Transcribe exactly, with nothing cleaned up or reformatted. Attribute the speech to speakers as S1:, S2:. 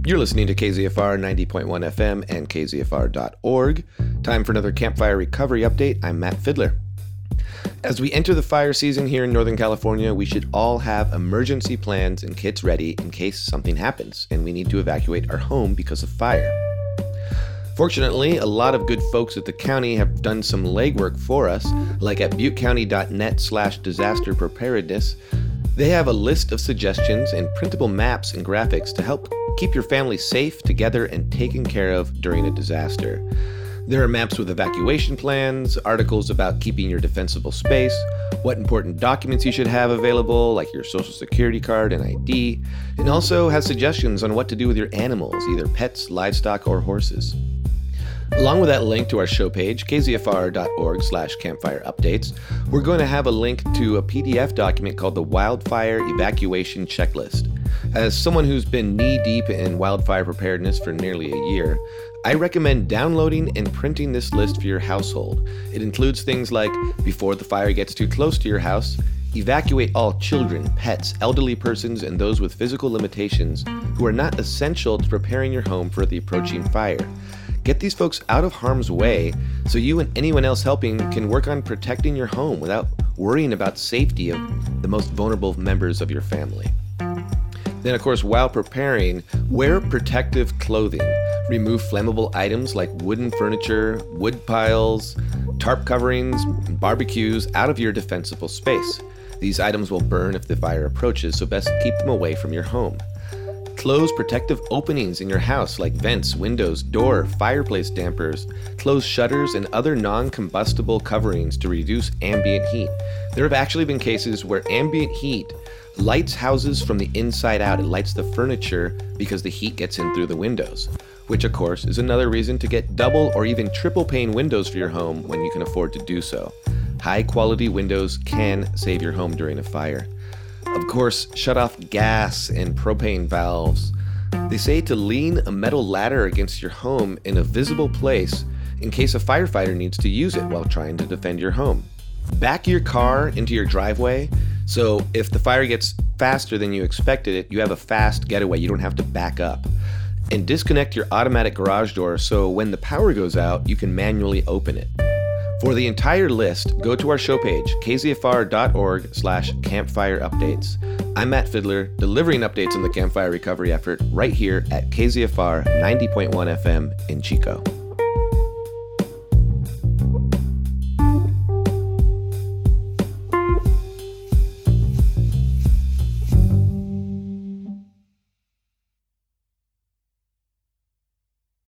S1: You're listening to K Z F R ninety point one F M and K Z F R dot org. Time for another campfire recovery update. I'm Matt Fidler. As we enter the fire season here in Northern California, we should all have emergency plans and kits ready in case something happens and we need to evacuate our home because of fire. Fortunately, a lot of good folks at the county have done some legwork for us, like at butte county dot net slash disaster preparedness. They have a list of suggestions and printable maps and graphics to help keep your family safe, together, and taken care of during a disaster. There are maps with evacuation plans, articles about keeping your defensible space, what important documents you should have available, like your social security card and I D, and also has suggestions on what to do with your animals, either pets, livestock, or horses. Along with that link to our show page, K Z F R dot org slash campfire updates, we're going to have a link to a P D F document called the Wildfire Evacuation Checklist. As someone who's been knee-deep in wildfire preparedness for nearly a year, I recommend downloading and printing this list for your household. It includes things like, before the fire gets too close to your house, evacuate all children, pets, elderly persons, and those with physical limitations who are not essential to preparing your home for the approaching fire. Get these folks out of harm's way so you and anyone else helping can work on protecting your home without worrying about safety of the most vulnerable members of your family. Then, of course, while preparing, wear protective clothing. Remove flammable items like wooden furniture, wood piles, tarp coverings, and barbecues out of your defensible space. These items will burn if the fire approaches, so best keep them away from your home. Close protective openings in your house like vents, windows, door, fireplace dampers. Close shutters and other non-combustible coverings to reduce ambient heat. There have actually been cases where ambient heat lights houses from the inside out. It lights the furniture because the heat gets in through the windows, which of course is another reason to get double or even triple pane windows for your home when you can afford to do so. High quality windows can save your home during a fire. Of course, shut off gas and propane valves. They say to lean a metal ladder against your home in a visible place in case a firefighter needs to use it while trying to defend your home. Back your car into your driveway, so if the fire gets faster than you expected it, you have a fast getaway. You don't have to back up. And disconnect your automatic garage door so when the power goes out, you can manually open it. For the entire list, go to our show page, K Z F R dot org slash campfire updates. I'm Matt Fidler, delivering updates on the campfire recovery effort right here at K Z F R ninety point one F M in Chico.